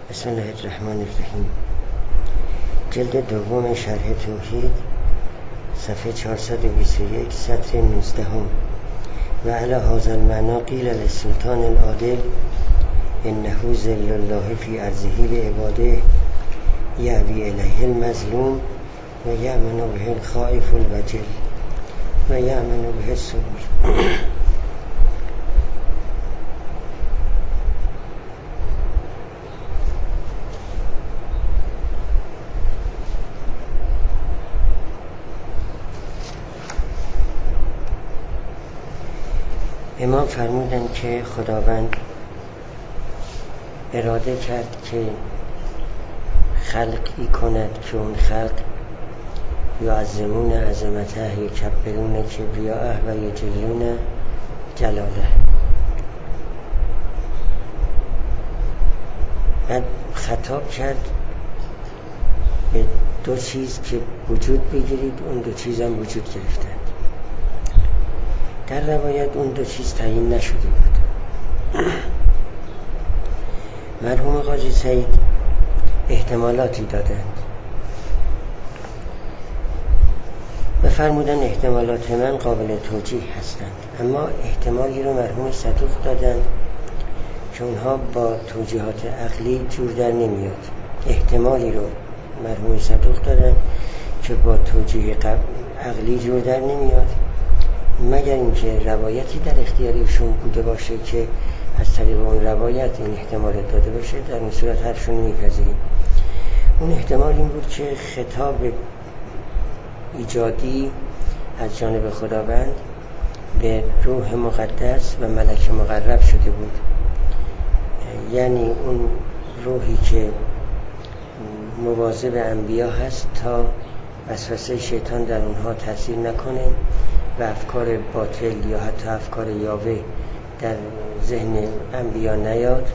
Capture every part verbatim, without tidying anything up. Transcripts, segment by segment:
بسم الله الرحمن الرحیم. جلد دوم شرح توحید، صفحه چهارصد و بیست و یک، سطر نوزده. و علی هذا المعنی قیل للسلطان العادل انه ظل الله فی ارضه لعباده یأوی الیه المظلوم و یأمن به الخائف الوجل و یأمن به السرور. امام فرمودند که خداوند اراده کرد که خلقی کند که اون خلق یعظمون عظمته یکبرون کبریاءه و یجلون جلاله. بعد خطاب کرد به دو چیز که وجود بگیرید، اون دو چیز هم وجود گرفتند. در روایت اون دو چیز تعیین نشده بود. مرحوم قاضی سعید احتمالاتی دادند و فرمودن احتمالات من قابل توجیه هستند، اما احتمالی رو مرحوم صدوق دادند که اونها با توجیهات عقلی جور در نمیاد. احتمالی رو مرحوم صدوق دادند که با توجیه عقلی جور در نمیاد، مگر اینکه روایتی در اختیارشون بوده باشه که از طریق اون روایت این احتمال داده باشه. در این صورت حرفشون میپذیریم. اون احتمال این بود که خطاب ایجادی از جانب خداوند به روح مقدس و ملک مقرب شده بود، یعنی اون روحی که مواظب انبیا هست تا وسوسه شیطان در اونها تاثیر نکنه و افکار باطل یا حتی افکار یاوه در ذهن انبیا نیاد.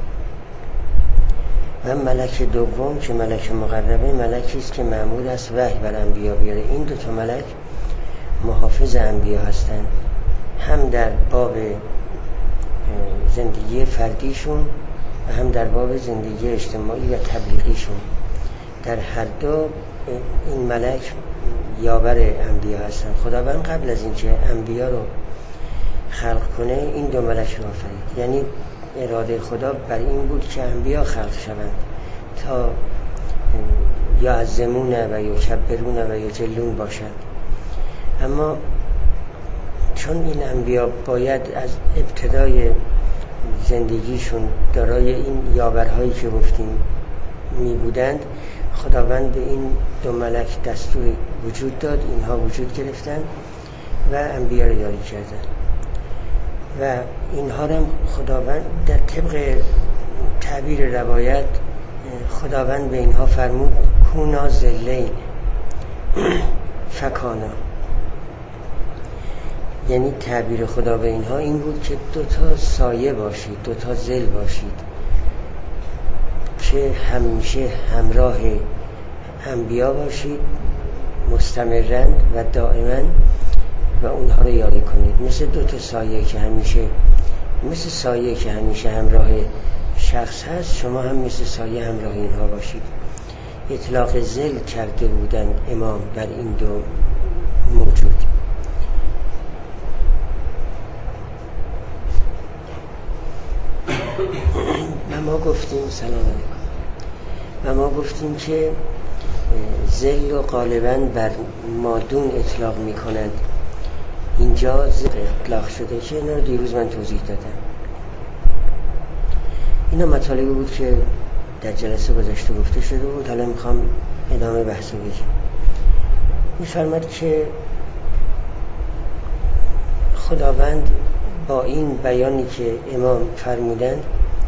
و ملک دوم که ملک مقربه، ملکی است که مأمور است وحی بر انبیا بیاره. این دو تا ملک محافظ انبیا هستند، هم در باب زندگی فردیشون و هم در باب زندگی اجتماعی و تبلیغیشون. در هر دو این ملک یاور انبیا هستن. خداوند قبل از اینکه انبیا رو خلق کنه این دو ملک رو آفرید، یعنی اراده خدا بر این بود که انبیا خلق شوند تا یعظمون و یکبرون و یجلون باشند. اما چون این انبیا باید از ابتدای زندگیشون دارای این یاورهایی که گفتیم می بودند، خداوند به این دو ملک دستور وجود داد، اینها وجود گرفتن و انبیا رو یاری کردن. و اینها هم خداوند در طبق تعبیر روایت خداوند به اینها فرمود کونا ذلین فکانا، یعنی تعبیر خدا به اینها این بود که دو تا سایه باشید، دو تا ظل باشید که همیشه همراه انبیا باشید مستمرن و دائما و اونها رو یاری کنید. مثل دو تا سایه که همیشه مثل سایه که همیشه همراه شخص هست، شما هم مثل سایه همراه اینها باشید. اطلاق ظل کرده بودن امام بر این دو موجود. و ما گفتیم سلام علیکم و ما گفتیم که ظل و غالباً بر مادون اطلاق می کنند. اینجا ظل اطلاق شده که اینا رو دیروز من توضیح دادم. اینا مطالبی بود که در جلسه گذشته گفته شده بود. حالا میخوام ادامه بحث رو بگم. میفرماد که خداوند با این بیانی که امام فرمودند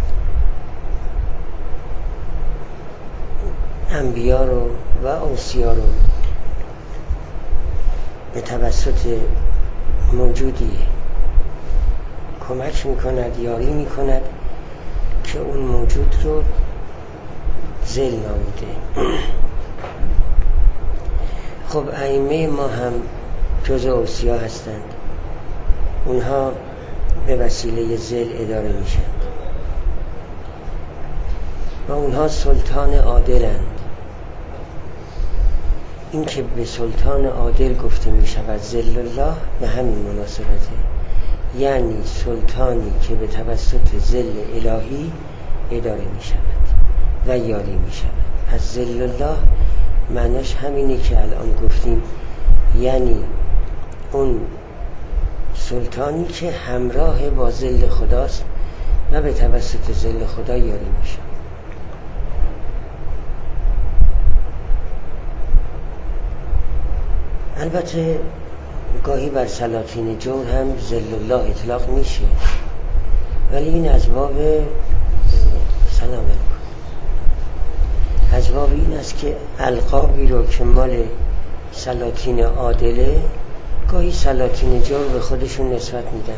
انبیا رو و اوصیا رو به توسط موجودی کمک میکند، یاری میکند که اون موجود رو ذل نامیده. خب ائمه ما هم جزء اوصیا هستند، اونها به وسیله ذل اداره میشن. و اونها سلطان عادلند. این که به سلطان عادل گفته می شود ذل الله به همین مناسبته، یعنی سلطانی که به توسط ذل الهی اداره می شود و یاری می شود. از ذل الله معناش همینه که الان گفتیم، یعنی اون سلطانی که همراه با ذل خداست و به توسط ذل خدا یاری می شود. البته گاهی بر سلاطین جور هم ذل الله اطلاق میشه، ولی این از باب سلام علیکم از باب این است که القابی رو که مال سلاطین عادله گاهی سلاطین جور به خودشون نسبت میدن.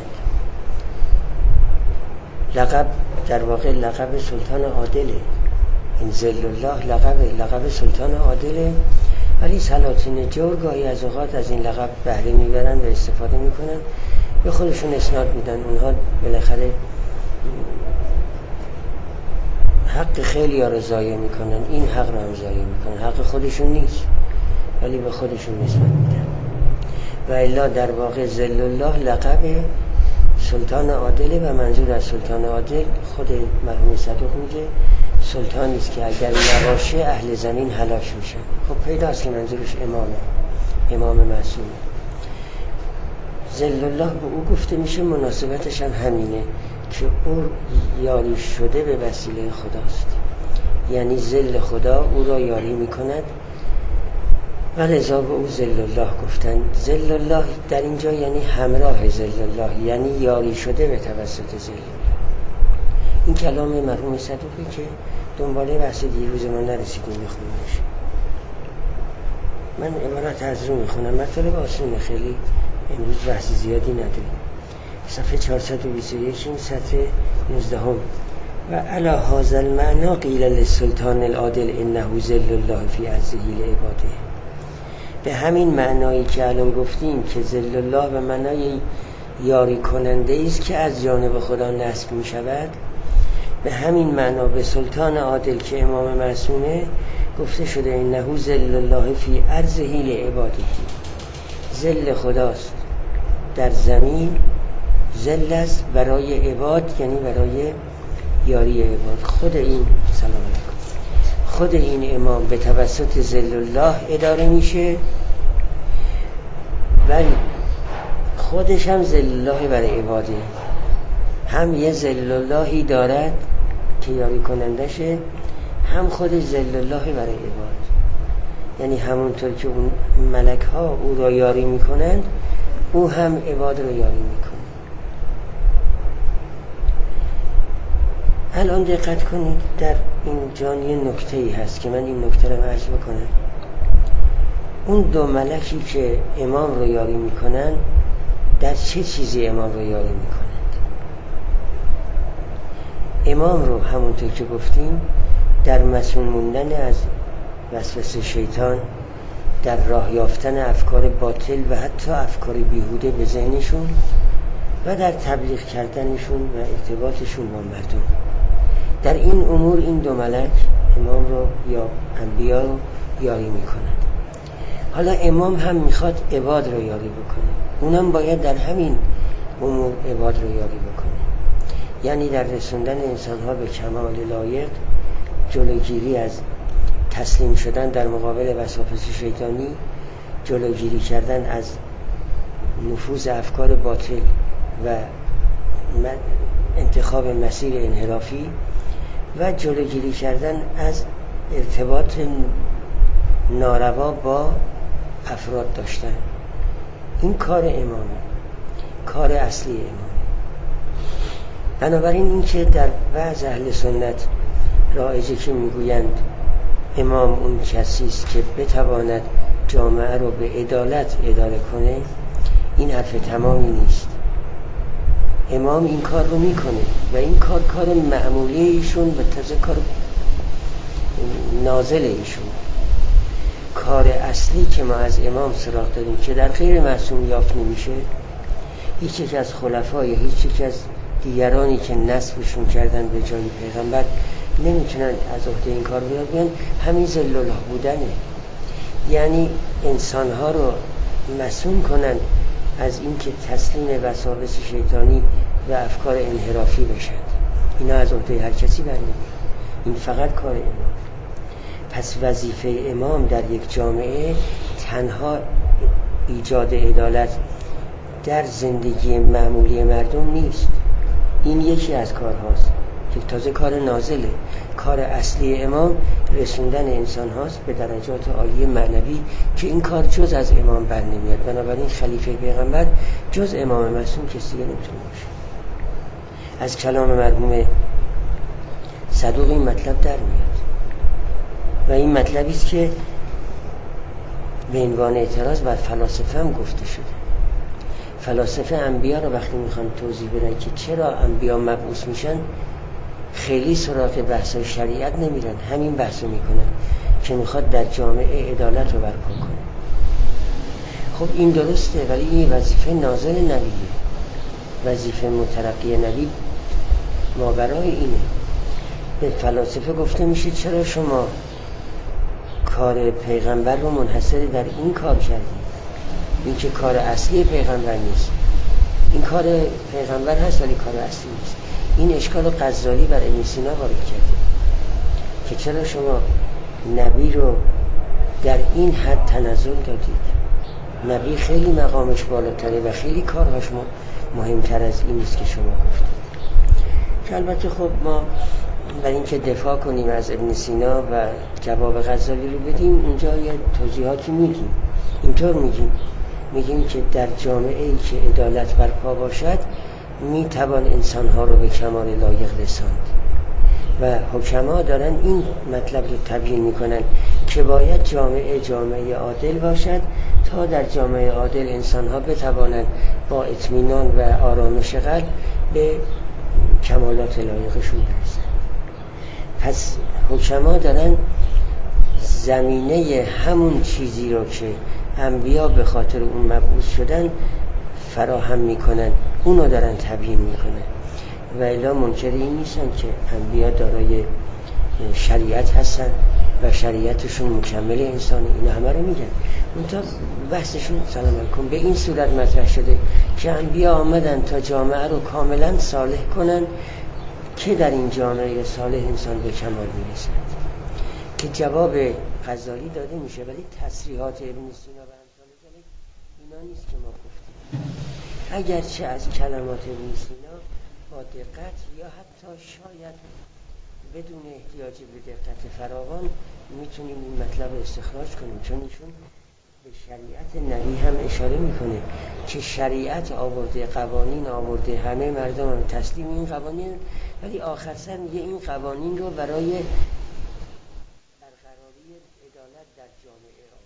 لقب در واقع لقب سلطان عادله، این ذل الله لقب لقب سلطان عادله، ولی سلاطین جور گاهی از اوقات از این لقب بهره میبرن و استفاده میکنن، به خودشون اسناد میدن. اونها بالاخره حق خیلی ها رو ضایع میکنن، این حق رو هم ضایع میکنن، حق خودشون نیست ولی به خودشون نسبت میدن. و الا در واقع ذل الله لقب سلطان عادله و منظور از سلطان عادل خود مرحوم صدوق میگه سلطانی است که اگر نباشه اهل زمین هلاک میشن. خب پیداست که منظورش امامه، امام معصوم. ذل الله به او گفته میشه، مناسبتش هم همینه که او یاری شده به وسیله خداست، یعنی ذل خدا او را یاری میکند و لذا به او ذل الله گفتن. ذل الله در اینجا یعنی همراه ذل الله، یعنی یاری شده به توسط ذل الله. این کلام مرحوم صدوقی که دنباله بحث دیروز ما نرسیدیم میخونیمش. من عبارت از رو میخونم، مطلب آسونه، خیلی امروز بحث زیادی نداریم. صفحه چهارصد و بیست و یک این سطر نوزده هم. و علی هذا المعنی قیل للسلطان العادل انه ذل الله فی عرضه لعباده. به همین معنایی که الان گفتیم که ذل الله به معنای یاری کننده است که از جانب خدا نصب می شود، به همین معنا به سلطان عادل که امام معصومه گفته شده انه ذل الله فی عرضه لعباده. ذل خداست در زمین، ذل است برای عباد، یعنی برای یاری عباد. خود این سلام علیکم خود این امام به توسط ذل الله اداره میشه، ولی خودش هم ذل الله برای عباده، هم یه ذل اللهی دارد که یاری کنندشه، هم خودش ذل الله برای عباد. یعنی همونطور که اون ملک ها او را یاری میکنند، او هم عباد را یاری میکنه. الان دقت کنید، در این جان یه نکته ای هست که من این نکته رو عرض بکنم. اون دو ملکی که امام رو یاری میکنن در چه چیزی امام رو یاری میکنند؟ امام رو همونطور که گفتیم در مسئول موندن از وسوسه شیطان، در راه یافتن افکار باطل و حتی افکار بیهوده به ذهنشون و در تبلیغ کردنشون و ارتباطشون با مردم. در این امور این دو ملک امام رو یا انبیا رو یاری میکنند. حالا امام هم میخواد عباد رو یاری بکنه، اونم باید در همین امور عباد رو یاری بکنه، یعنی در رسوندن انسانها به کمال لایق، جلوگیری از تسلیم شدن در مقابل وسواس شیطانی، جلوگیری کردن از نفوذ افکار باطل و انتخاب مسیر انحرافی و جلوگیری کردن از ارتباط ناروا با افراد داشتن. این کار امامه، کار اصلی امامه. بنابراین این که در بعض اهل سنت رایجه که میگویند امام اون کسی است که بتواند جامعه رو به عدالت اداره کنه، این حرف تمامی نیست. امام این کار رو میکنه و این کار کار معمولی ایشون و تازه کار نازل ایشون. کار اصلی که ما از امام سراغ داریم که در غیر معصوم یافت نمیشه، هیچ یک از خلفا یا هیچ یک از دیگرانی که نسبشون کردن به جای پیغمبر نمیتونن از عهده این کار بیان، همین ذل الله بودنه. یعنی انسانها رو مسئول کنن از اینکه تسلیم وساوس شیطانی و افکار انحرافی بشن. اینا از عهده هر کسی برنمیاد، این فقط کار امام. پس وظیفه امام در یک جامعه تنها ایجاد عدالت در زندگی معمولی مردم نیست، این یکی از کارهاست که تازه کار نازله. کار اصلی امام رسوندن انسان هاست به درجات عالی معنوی که این کار جز از امام بر نمیاد. بنابراین خلیفه پیغمبر جز امام معصوم کسی نمیتونه باشه. از کلام مرحوم صدوق این مطلب در میاد و این مطلبی است که به عنوان اعتراض بر فلاسفه هم گفته شده. فلاسفه انبیا رو وقتی میخوان توضیح بدن که چرا انبیا مبعوث میشن، خیلی سراغ بحث شریعت نمیرن، همین بحثو میکنن که میخواد در جامعه عدالت رو برپا کنه. خب این درسته، ولی این وظیفه نازل نبیه، وظیفه مترقی نبی ماورای اینه. به فلاسفه گفته میشه چرا شما کار پیغمبر رو منحصر در این کار کردید؟ این که کار اصلی پیغمبر نیست، این کار پیغمبر هست ولی کار اصلی نیست. این اشکال غزالی بر ابن سینا وارد کرده که چرا شما نبی رو در این حد تنزل دادید؟ نبی خیلی مقامش بالاتره و خیلی کارهاش مهمتر از این است که شما گفتید. که البته خب ما برای اینکه دفاع کنیم از ابن سینا و جواب غزالی رو بدیم، اونجا یه توضیحاتی میگیم. اینطور میگیم میگیم که در جامعه ای که عدالت برپا باشد میتوان انسانها رو به کمال لایق رساند و حکما دارن این مطلب رو تبیین میکنن که باید جامعه جامعه عادل باشد تا در جامعه عادل انسانها بتوانند با اطمینان و آرامش قلب به کمالات لایقشون برسند. پس حکما دارن زمینه همون چیزی رو که انبیا به خاطر اون مبعوث شدن فراهم میکنن، اونو دارن تبیین میکنن و الا منکر این نیستن که انبیا دارای شریعت هستن و شریعتشون مکمل انسانه. اینا همه رو میگن، منتها بحثشون سلام علیکم به این صورت مطرح شده که انبیا آمدن تا جامعه رو کاملا صالح کنن که در این جامعه صالح انسان به کمال میرسند. که جواب غزالی داده میشه، ولی تصریحات ابن سینا و امثال ذلک اینا نیست که ما گفتیم. اگرچه از کلمات ابن سینا با دقت یا حتی شاید بدون احتیاج به دقت فراوان میتونیم این مطلب رو استخراج کنیم، چون ایشون به شریعت نبی هم اشاره میکنه که شریعت آورده، قوانین آورده، همه مردم هم تسلیم این قوانین، ولی آخر سر میگه این قوانین رو برای برقراری عدالت در جامعه را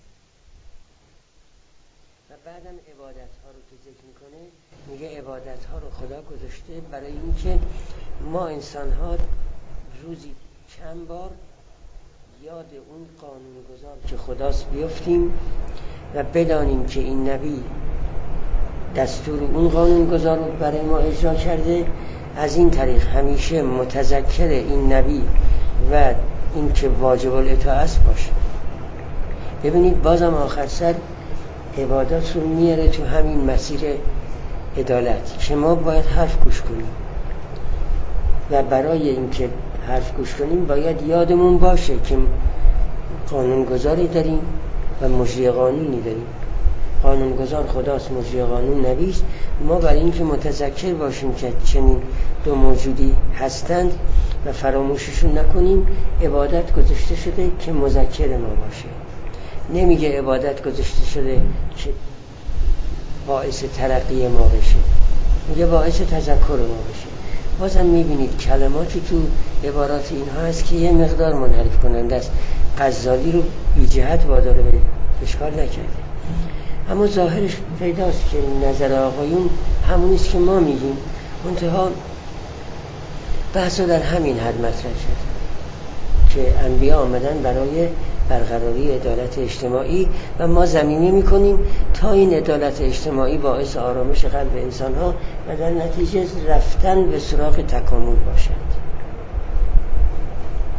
و بعدم عبادت ها رو که ذکر میکنه میگه عبادت ها رو خدا گذاشته برای اینکه ما انسان ها روزی چند بار یاد اون قانونگذار که خداست بیفتیم و بدانیم که این نبی دستور اون قانونگذار رو برای ما اجرا کرده. از این طریق همیشه متذکر این نبی و این که واجب الاطاعت باشه. ببینید بازم آخر سر عبادات رو میاره تو همین مسیر عدالت که ما باید حرف گوش کنیم و برای اینکه حرف گوش کنیم باید یادمون باشه که قانونگذاری داریم و مجری قانونی داریم. قانونگذار خداست، مجری قانون نبیست. ما برای اینکه متذکر باشیم که چنین دو موجودی هستند و فراموششون نکنیم، عبادت گذاشته شده که مذکر ما باشه. نمیگه عبادت گذاشته شده که باعث ترقی ما بشه، میگه باعث تذکر ما بشه. بازم میبینید کلماتی تو عبارات اینها هست که یه مقدار منحرف کننده است. غزالی رو بی جهت وادار به اشکال نکرده، اما ظاهرش پیداست که نظر آقایون همونیست که ما میگیم. منتها بحث در همین حد مطرح شد که انبیا آمدن برای برقراری عدالت اجتماعی و ما زمینه میکنیم تا این عدالت اجتماعی باعث آرامش قلب انسان ها و در نتیجه رفتن به سراغ تکامل باشد.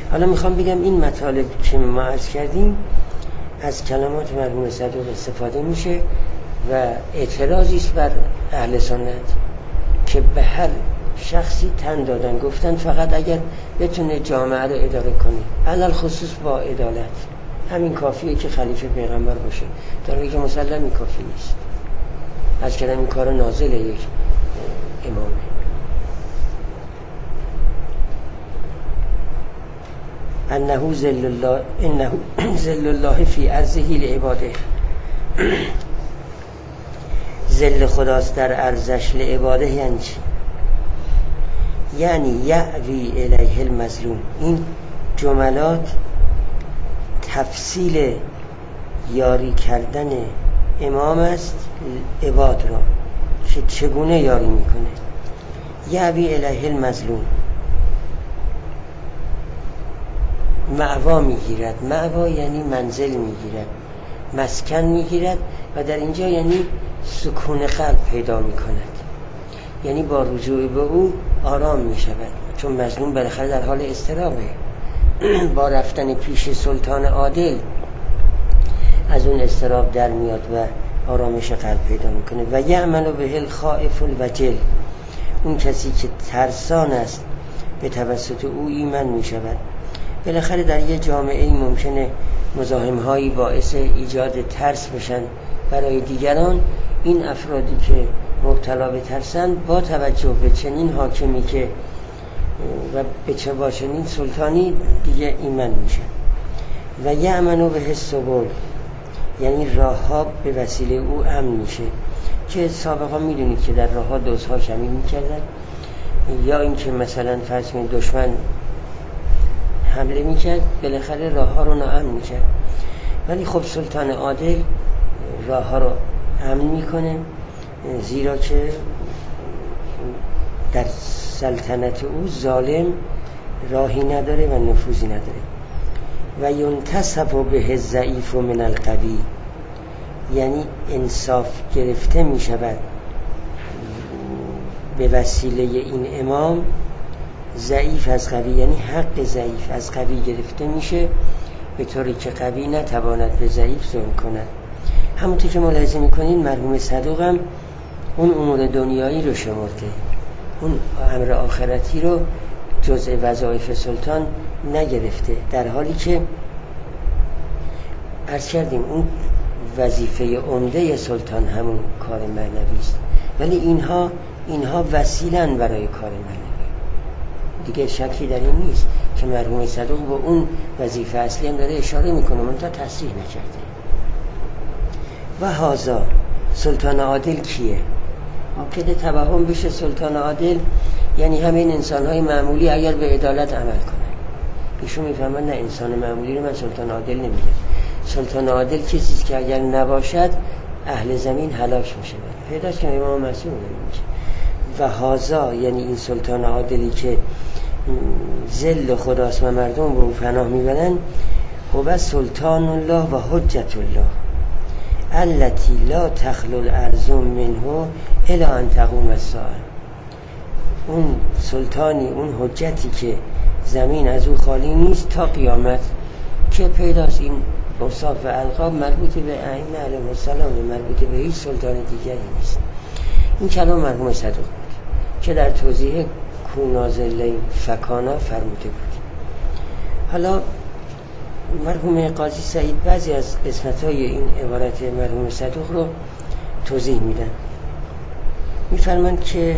حالا میخوام بگم این مطالب که ما عرض کردیم از کلمات مرحوم صدوق استفاده میشه و اعتراضی است بر اهل سنت که به هر شخصی تن دادن، گفتن فقط اگر بتونه جامعه رو اداره کنه، علل خصوص با عدالت، همین کافیه که خلیفه پیغمبر باشه. در حالی که مسلمی کافی نیست. از کردن این کار نازل یک امامه. انه ذل الله انه ذل الله فی ارضه لعباده. ذل خداست در ارضش لعباده. یعنی چی؟ یعنی یعوی الیه المظلوم. این جملات تفصیل یاری کردن امام است عباد را که چگونه یاری میکنه. یعوی الیه المظلوم، مأوا میگیرد. مأوا یعنی منزل میگیرد، مسکن میگیرد و در اینجا یعنی سکون قلب پیدا میکند، یعنی با رجوع به او آرام میشود، چون مظلوم بالاخره در حال اضطرابه. با رفتن پیش سلطان عادل از اون اضطراب در میاد و آرامش قلب پیدا میکنه. و یعمل به الخائف الوجل، اون کسی که ترسان است به توسط او ایمن میشود. بالاخره در یه جامعه ممکنه مزاحم‌هایی باعث ایجاد ترس بشن برای دیگران. این افرادی که مبتلا به ترسند با توجه به چنین حاکمی که و به چه با چنین سلطانی دیگه ایمن میشه. و یأمنو به السبل، یعنی راه ها به وسیله او امن میشه. که سابقا میدونید که در راه ها دزدها کمی میکردن، یا اینکه مثلا فرض کنید دشمن حمله میکرد، بالاخره راه ها رو ناامن میکرد. ولی خب سلطان عادل راه ها رو امن میکنه، زیرا که در سلطنت او ظالم راهی نداره و نفوذی نداره. و ینتصف به الضعیف من القوی، یعنی انصاف گرفته می شود به وسیله این امام ضعیف از قوی، یعنی حق ضعیف از قوی گرفته میشه به طوری که قوی نتواند به ضعیف ظلم کند. همونطور که ملاحظه میکنین مرحوم صدوق هم اون امور دنیایی رو شمرده، اون امر آخرتی رو جزء وظایف سلطان نگرفته، در حالی که عرض کردیم اون وظیفه عمده سلطان همون کار معنوی است. ولی اینها اینها وسیلن برای کار معنوی. دیگه شکی در این نیست که مرحوم صدوق با اون وظیفه اصلی هم داره اشاره میکنه، منتها تصریح نکرده. و هازا سلطان عادل کیه؟ ممکنه توهم بشه سلطان عادل یعنی همین انسان‌های معمولی اگر به عدالت عمل کنن. ایشون میفهمن نه، انسان معمولی رو من سلطان عادل نمیگم. سلطان عادل کسیست که اگر نباشد اهل زمین هلاک میشه. پیداست که امام معصوم نمیشه. و هازا یعنی این سلطان عادلی که ذل خداست و مردم به او پناه میبرن، هو سلطان الله و حجت الله التي لا تخلو الارض منه الا ان تقوم الساعه. اون سلطانی، اون حجتی که زمین از او خالی نیست تا قیامت. که پیداست این اوصاف و القاب مربوط به ائمه علیهم السلام، مربوط به هیچ سلطان دیگری نیست. این کلام مرحوم صدوق بود که در توضیح کونازل فکانا فرموده بود. حالا مرحوم قاضی سعید بعضی از قسمت‌های این عبارت مرحوم صدوق رو توضیح میدن. میفرمند که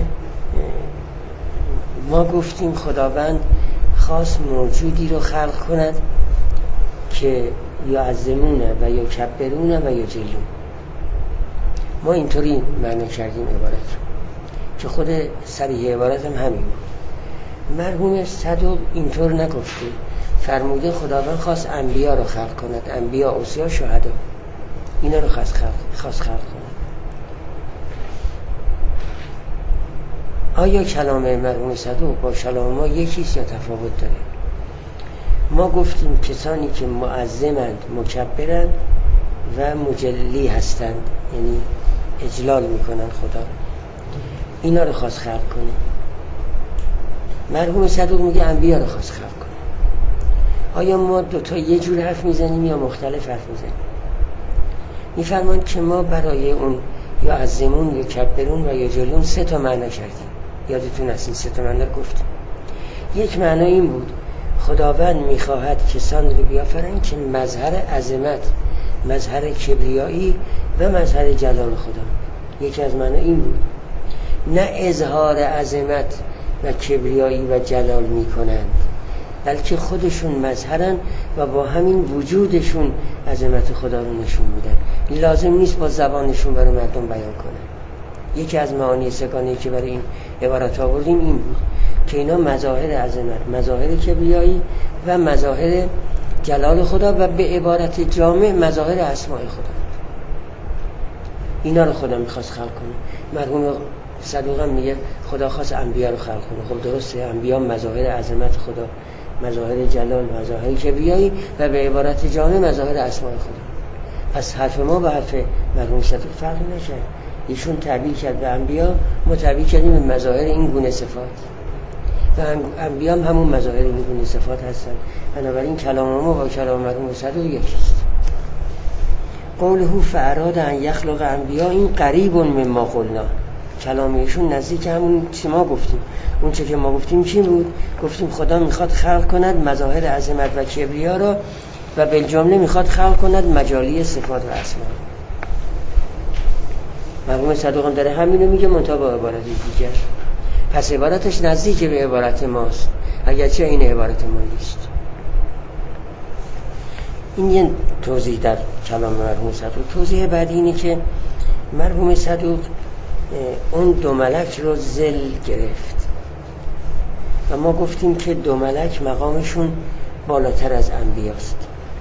ما گفتیم خداوند خاص موجودی رو خلق کند که یا عظمونه و یا کبرونه و یا جلون. ما اینطوری معنی کردیم عبارت رو که خود صریح عبارت هم همین بود. مرحوم صدوق اینطور نگفته، فرموده خداوند خواست انبیا رو خلق کند، انبیا، اوصیا، شهدا، اینا رو خواست خلق, خواست خلق کند. آیا کلام مرحوم صدوق با کلام ما یکیست یا تفاوت داره؟ ما گفتیم کسانی که معظمند، مکبرند و مجلی هستند، یعنی اجلال میکنن خدا، اینا رو خواست خلق کنه. مرحوم صدوق میگه انبیا رو خواست خلق کنه. آیا ما دوتا یه جور حرف میزنیم یا مختلف حرف میزنیم؟ میفرمان که ما برای اون یا عظمون یا کبرون و یا جلون سه تا معنا کردیم. یادتون هست این سه تا معنا رو گفتیم. یک معنا این بود خداوند میخواهد کسان رو بیافرند که مظهر عظمت، مظهر کبریایی و مظهر جلال خدا. یکی از معنا این بود، نه اظهار عظمت و کبریایی و جلال میکنند، بلکه خودشون مظهرن و با همین وجودشون عظمت خدا رو نشون میدن. لازم نیست با زبانشون برای مردم بیان کنن. یکی از معانی سگانه‌ای که برای این عبارت آوردیم این بود که اینا مظاهر عظمت، مظاهر کبریایی و مظاهر جلال خدا و به عبارت جامع مظاهر اسماء خدا. اینا رو خدا میخواست خلق کنه. مرحوم صدوق هم میگه خدا خواست انبیا رو خلق کنه. خب درسته، انبیا مظاهر عظمت خدا، مظاهر جلال، مظاهر کبریایی و به عبارت جامع مظاهر اسماء خدا. پس حرف ما با حرف مرحوم صدوق فرق نشه. ایشون تعبیر کرد به انبیا، ما تعبیر کردیم به مظاهر این گونه صفات و انبیا هم همون مظاهر این گونه صفات هستن. بنابراین کلام ما با کلام مرحوم صدوق یکیست. قوله فاراد ان یخلق انبیا این قریب مما قلنا، کلام ایشون نزدیک همون چی ما گفتیم. اون چه که ما گفتیم چی بود؟ گفتیم خدا میخواد خلق کند مظاهر عظمت و کبریا را و بالجمله میخواد خلق کند مجالی صفات و اسما. مرحوم صدوق هم داره همینو میگه منتها با عبارت دیگر. پس عبارتش نزدیک به عبارت ماست، اگرچه این عبارت ما نیست. این یه توضیح در کلام مرحوم صدوق. توضیح بعدی اینه که مرحوم صدوق اون دو ملک رو ذل گرفت و ما گفتیم که دو ملک مقامشون بالاتر از انبیاست.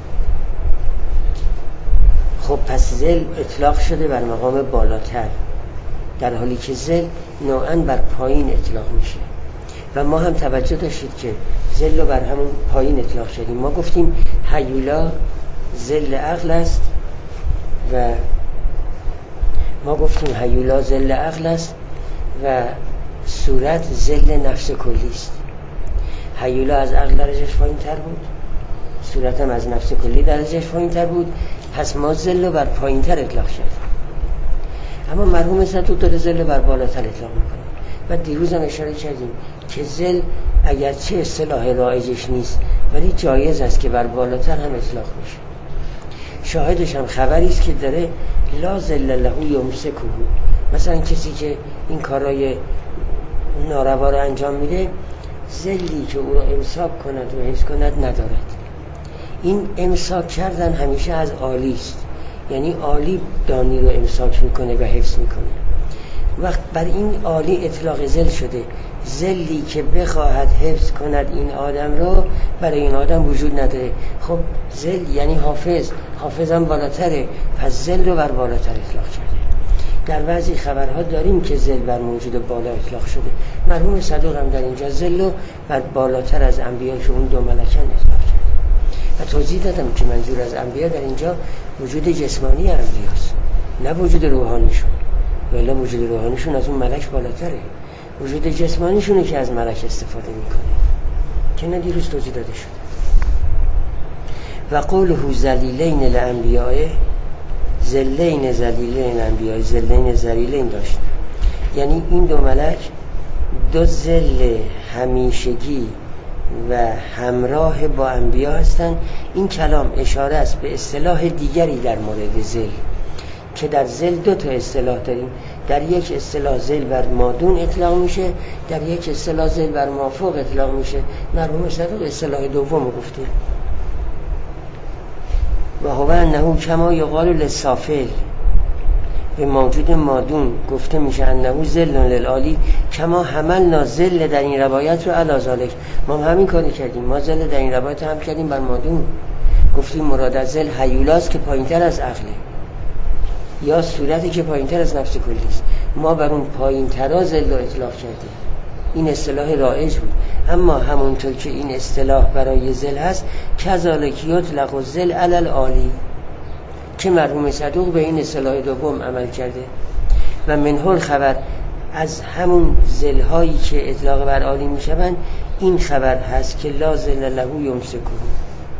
خب پس ذل اطلاق شده بر مقام بالاتر، در حالی که ذل نوعاً بر پایین اطلاق میشه و ما هم توجه داشتید که ذل رو بر همون پایین اطلاق شدیم. ما گفتیم هیولا ذل عقل است و ما گفتیم هیولا ذل عقل است و صورت ذل نفس کلی است. هیولا از عقل درجهش پایین تر بود، صورت هم از نفس کلی درجهش پایین تر بود، پس ما ذل رو بر پایین تر اطلاق شدیم. اما مرحوم صدوق داره ذل بر بالاتر اطلاق میکنه و دیروز هم اشاره کردیم که ذل اگرچه اصطلاح رایجش نیست ولی جایز است که بر بالاتر هم اطلاق میشه. شاهدش هم خبری است که داره لا ذل له یمسکه، مثلا کسی که این کارای ناروا رو انجام میده ذلی که او رو امساک کند و حفظ کند ندارد. این امساک کردن همیشه از عالی است، یعنی عالی دانی رو امساک میکنه و حفظ میکنه. وقت بر این عالی اطلاق ذل شده، ذلی که بخواهد حفظ کند این آدم رو برای این آدم وجود نداره. خب ذل یعنی حافظ، حافظ هم بالاتره، پس ذل رو بر بالاتر اطلاق کرده. در بعضی خبرها داریم که ذل بر موجود بالا اطلاق شده. مرحوم صدوق هم در اینجا ذل رو بر بالاتر از انبیا که اون دو ملکن اطلاق کرده و توضیح دادم که منظور از انبیا در اینجا وجود جسمانی انبیاست، نه وجود روحانیشون. ولی وجود روحانیشون از اون ملک بالاتره، وجود جسمانیشونه که از ملک استفاده میکنه که نه دیروز توضیح داده شد. و قوله ذلیلین الانبیاء، ذلین ذلیلین انبیاء، ذلین ذلیلین داشت، یعنی این دو ملک دو ذل همیشگی و همراه با انبیا هستند. این کلام اشاره است به اصطلاح دیگری در مورد ذل که در ذل دو تا اصطلاح داریم. در یک اصطلاح ذل بر مادون اطلاق میشه، در یک اصطلاح ذل بر مافوق اطلاق میشه. مرحوم صدوق اصطلاح دوم گفته و هو انه کما یقال للسافل، به موجود مادون گفته میشه انه ذل للعالی کما حملنا ذل در این روایت رو علی ذلک. ما هم همین کاری کردیم، ما ذل در این روایت هم کردیم بر مادون، گفتیم مراد از ذل هیولاست که پایینتر از عقله یا صورتی که پایینتر از نفس کلی است. ما بر اون پایینترا ذل رو اطلاق کردیم. این اصطلاح رایج بود. اما همونطور که این اصطلاح برای ذل هست کذالک یطلق الذل علی العالی، که مرحوم صدوق به این اصطلاح دوم عمل کرده و منهول خبر از همون ذل هایی که اطلاق بر عالی میشوند این خبر هست که لا ذل له یمسکه،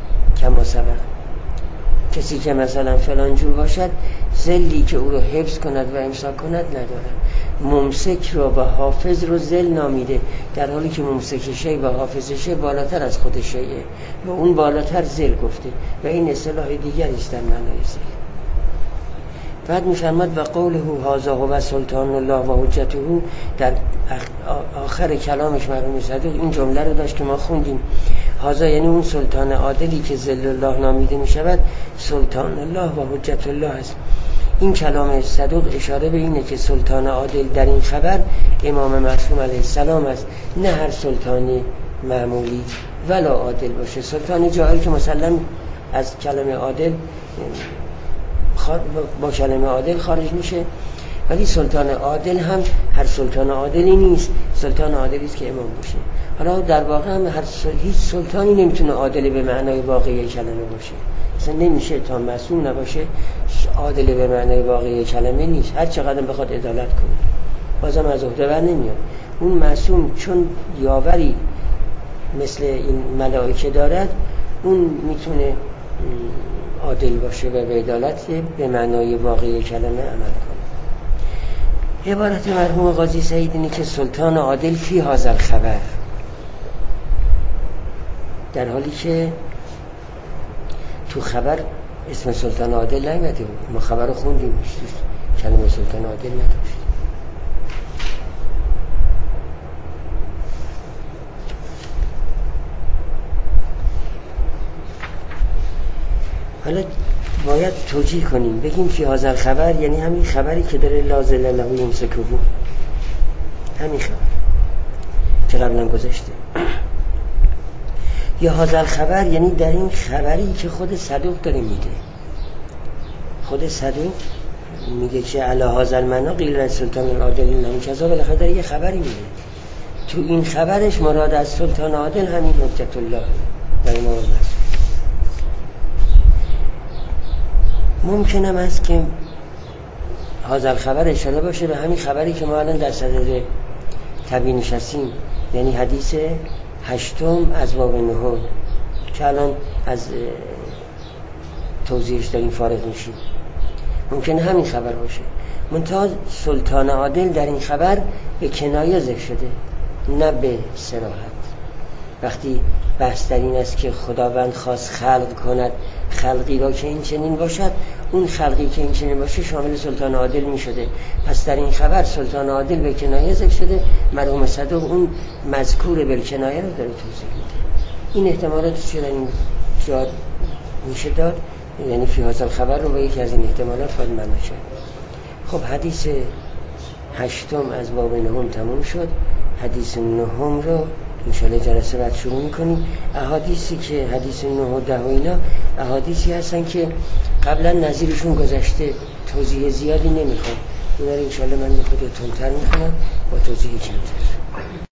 کما سبق. کسی که مثلا فلان جور باشد ذلی که او رو حفظ کند و امساک کند ندارد. ممسک رو و حافظ رو ذل نامیده، در حالی که ممسک شی و حافظ شی بالاتر از خود شیه و اون بالاتر ذل گفته و این اصطلاح دیگری است در معنای ذل. بعد می‌فرماد و قوله هذا هو سلطان الله و حجته، در آخر کلامش مرحوم صدوق این جمله رو داشت که ما خوندیم، هذا یعنی اون سلطان عادلی که ذل الله نامیده می شود سلطان الله و حجت الله است. این کلام صدوق اشاره به اینه که سلطان عادل در این خبر امام معصوم علیه السلام است، نه هر سلطانی معمولی ولا عادل باشه. سلطانی جاهل که مسلم از کلمه عادل با کلمه عادل خارج میشه، ولی سلطان عادل هم هر سلطان عادلی نیست. سلطان عادلی است که امام باشه. حالا در واقع هم هر سل... هیچ سلطانی نمیتونه عادل به معنای واقعی کلمه باشه. اصلا نمیشه تا معصوم نباشه عادل به معنای واقعی کلمه نیست، هر چقدر بخواد عدالت کنه بازم از عهده بر نمیاد. اون معصوم چون یاوری مثل این ملائکه دارد، اون میتونه عادل باشه و به عدالت به معنای واقعی کلمه عمل کنه. عبارت مرحوم قاضی سعید اینه که سلطان عادل فی هذا الخبر، در حالی که تو خبر اسم سلطان عادل نیامده بود. ما خبر رو خوندیم کلمه سلطان عادل نداشت. حالا باید توجیه کنیم، بگیم فی هذا الخبر یعنی همین خبری که داره لا ظل له یمسکه، همین خبر که قبلا گذاشته. یا هذا الخبر یعنی در این خبری که خود صدوق داره میده. خود صدوق میگه که علی هذا المنا قیل سلطان العادل نمی کذا، بالاخره داره یه خبری میده. تو این خبرش مراد از سلطان عادل همین حجت الله و امام معصوم. ممکنه است که هذا الخبر اشاره باشه به همین خبری که ما الان در صدد تبیینش هستیم، یعنی حدیث هشتم از باب نهود که الان از توضیحش داریم فارغ میشیم. ممکنه همین خبر باشه، منتها سلطان عادل در این خبر به کنایه ذکر شده نه به صراحت. وقتی بحث در این است که خداوند خواست خلق کند خلقی را که این چنین باشد، اون خلقی که این چنین باشه شامل سلطان عادل می شده. پس در این خبر سلطان عادل به کنایه ذکر شده، مرحوم صدوق اون مذکور به کنایه رو داره توضیح میده. این احتمالات چه در این جا میشه داد، یعنی فی هذا الخبر رو به یکی از این احتمالات باید معنا شد. خب حدیث هشتم از باب نهم تموم شد. حدیث نهم رو انشاءالله جلسه بعد شروع میکنیم. احادیثی که حدیث نه و ده و اینا احادیثی هستن که قبلا نظیرشون گذشته، توضیح زیادی نمیخوام. اینا رو انشاءالله من خود تندتر میکنم با توضیح کمتر.